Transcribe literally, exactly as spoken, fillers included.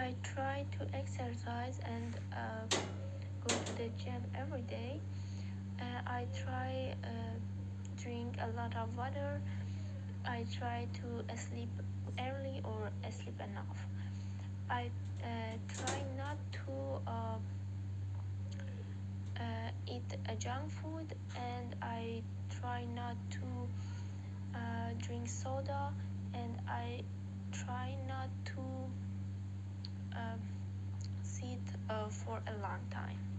I try to exercise and uh, go to the gym every day. Uh, I try uh, drink a lot of water. I try to sleep early or sleep enough. I uh, try not to uh, uh, eat a junk food, and I try not to uh, drink soda, and I try not to uh, sit uh, for a long time.